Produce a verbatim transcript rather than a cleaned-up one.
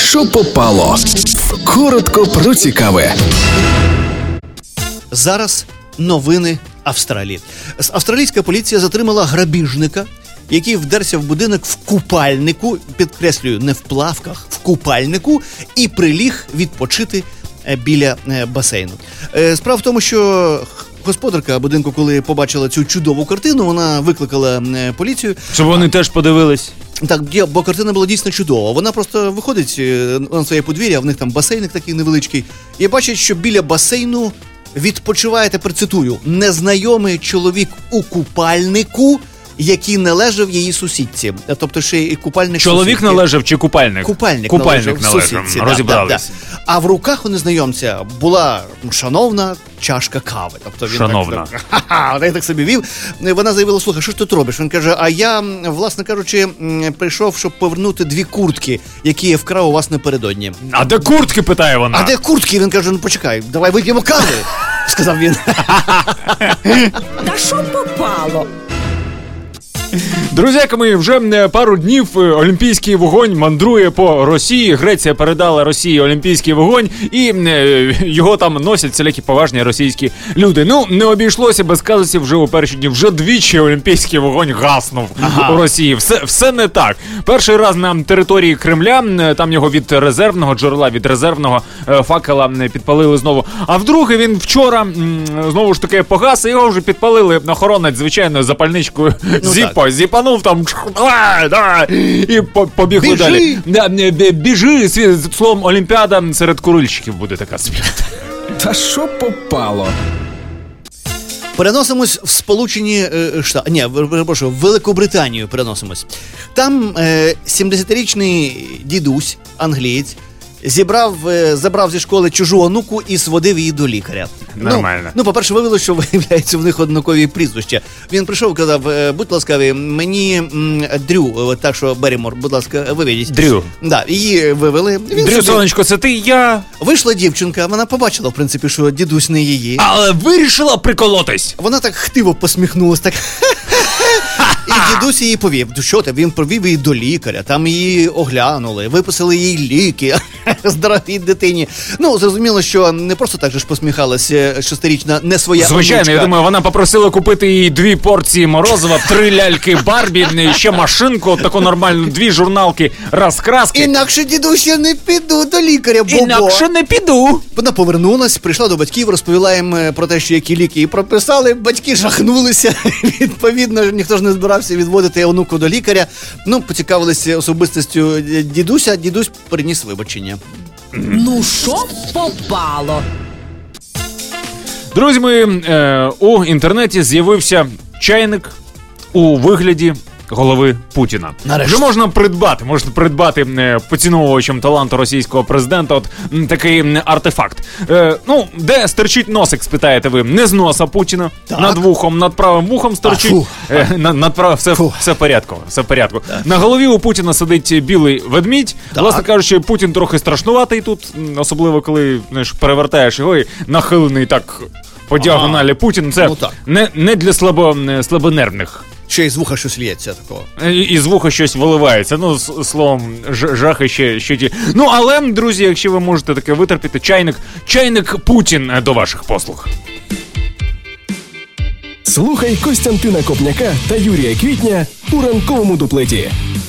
що попало. Коротко про цікаве. Зараз новини Австралії. Австралійська поліція затримала грабіжника, який вдерся в будинок в купальнику, підкреслюю, не в плавках, в купальнику, і приліг відпочити біля басейну. Справа в тому, що господарка будинку, коли побачила цю чудову картину, вона викликала поліцію. Щоб вони а... теж подивились. Так, бо картина була дійсно чудова. Вона просто виходить на своє подвір'я, в них там басейник такий невеличкий, і бачить, що біля басейну відпочиває, тепер цитую, незнайомий чоловік у купальнику, який належав її сусідці. Тобто ще і купальник Чоловік сусідки. належав чи купальник? Купальник, купальник належав, належав. сусідці. Розібрались. Да, да, да. А в руках у незнайомця була шановна чашка кави. Тобто він шановна. Так, ха-ха, так, так собі вів. Вона заявила, слухай, що ж ти тут робиш? Він каже, а я, власне кажучи, прийшов, щоб повернути дві куртки, які я вкрав у вас напередодні. А де куртки, питає вона? А де куртки? Він каже, ну почекай, давай вип'ємо кави, сказав він. Та що попало? Друзяки мої, вже пару днів олімпійський вогонь мандрує по Росії. Греція передала Росії олімпійський вогонь, і його там носять всілякі поважні російські люди. Ну, не обійшлося без казусів вже у перші дні. Вже двічі олімпійський вогонь гаснув ага. у Росії. Все, все не так. Перший раз на території Кремля, там його від резервного джерела, від резервного факела підпалили знову. А вдруге він вчора, знову ж таки, погас, і його вже підпалили охоронець звичайною запальничкою ну, Зіпо. Зіпанув там а, да, і побігли далі. Біжи, словом, Олімпіада серед курильщиків буде така свята. Та що попало? Переносимось в Сполучені е, Штати. Ні, перепрошую, в Великобританію переносимось. Там е, сімдесятирічний дідусь, англієць, зібрав, забрав зі школи чужу онуку і сводив її до лікаря. Нормально. Ну, ну по-перше, виявилося, що виявляється в них однакові прізвища. Він прийшов і казав, будь ласкаві, мені м, Дрю, так що Берімор, будь ласка, виведіть. Дрю. Да, її вивели. Він Дрю, собі... сонечко, це ти, я. Вийшла дівчинка, вона побачила, в принципі, що дідусь не її. Але вирішила приколотись. Вона так хтиво посміхнулась, так... І дідусь її повів, що ти, він провів її до лікаря, там її оглянули, виписали їй ліки здоровій дитині. Ну, зрозуміло, що не просто так же ж посміхалася шестирічна не своя Звичайно, онучка. Я думаю, вона попросила купити їй дві порції морозива, три ляльки Барбі, ще машинку, таку нормальну, дві журналки, розкраски. Інакше, дідусь, я не піду до лікаря, бо Інакше не піду. Вона повернулась, прийшла до батьків, розповіла їм про те, що які ліки їй прописали. Батьки жахнулися, відповідно, ніхто ж не збирався відводити онуку до лікаря. Ну, поцікавилися особистістю дідуся, дідусь приніс вибачення. Ну, що попало? Друзі мої, е, у інтернеті з'явився чайник у вигляді голови Путіна. Нарешті. Вже можна придбати, можна придбати е, поціновувачем таланту російського президента от м, такий м, артефакт. Е, ну, де стерчить носик, спитаєте ви? Не з носа Путіна, так. Над вухом, над правим вухом стерчить. А, е, над, над правим, все, все в порядку, все в порядку. Так. На голові у Путіна сидить білий ведмідь. Так. Власне кажучи, Путін трохи страшнуватий тут, особливо коли, знаєш, перевертаєш його і нахилений так по діагоналі ага. Путін. Це ну, не, не для слабо, слабонервних. Ще й з вуха щось лється такого. І, і з вуха щось виливається. Ну, з, словом, ж, жахи ще, ще ті. Ну, але, друзі, якщо ви можете таке витерпіти, чайник, чайник Путін до ваших послуг. Слухай Костянтина Копняка та Юрія Квітня у ранковому дуплеті.